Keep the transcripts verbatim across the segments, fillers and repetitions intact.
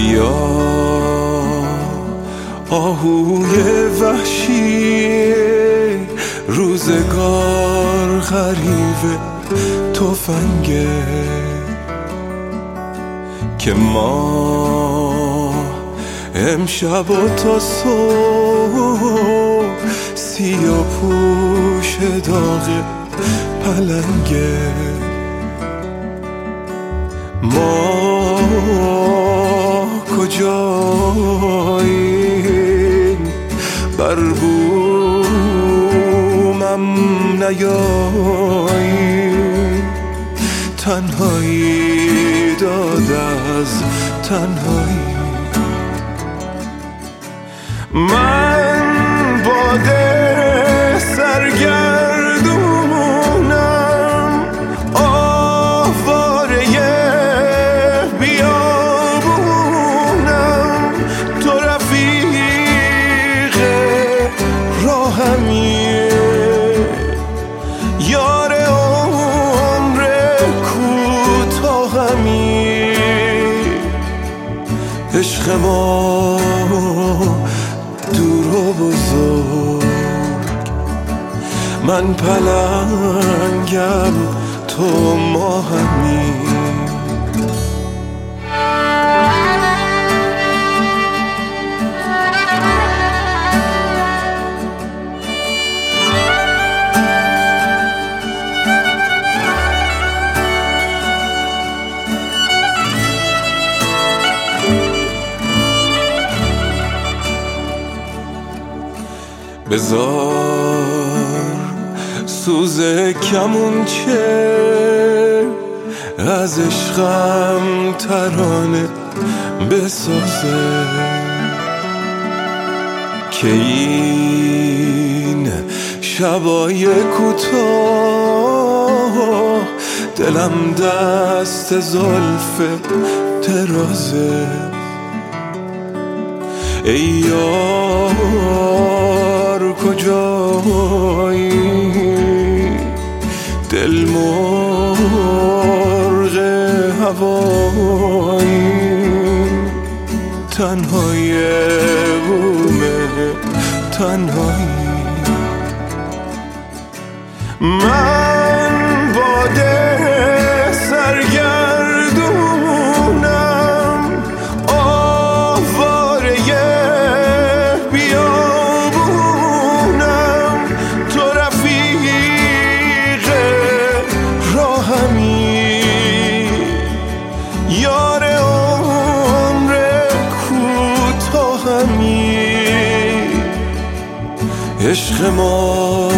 بیا آهوی وحشی روزگار غریب تفنگه که ما امشب و تا صبح سیاه پوش داغ پلنگه ما کجاییم بر بومم نیاییم تنهایی داد از تنهایی من باده سرگردونم آواره بیابونم تو رفیق راهمیه یار عمر کوتاهمی عشق ما دور و بزرگ من پلنگم تو ماهمی بذار سوز کمونچه از عشقم ترانه بسازه که این شبای کوتاه دلم دست زلف درازه ای یار کجایی دل مرغ هوایی تنهای بومه تنهایی من باده سرگردونم آواره بیابونم تو رفیق راهمی یار عمر کوتاهمی عشق ما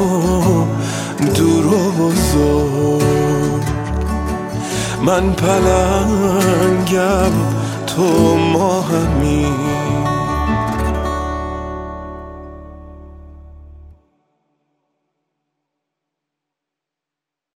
دور و بزرگ من پلنگم تو ماهمی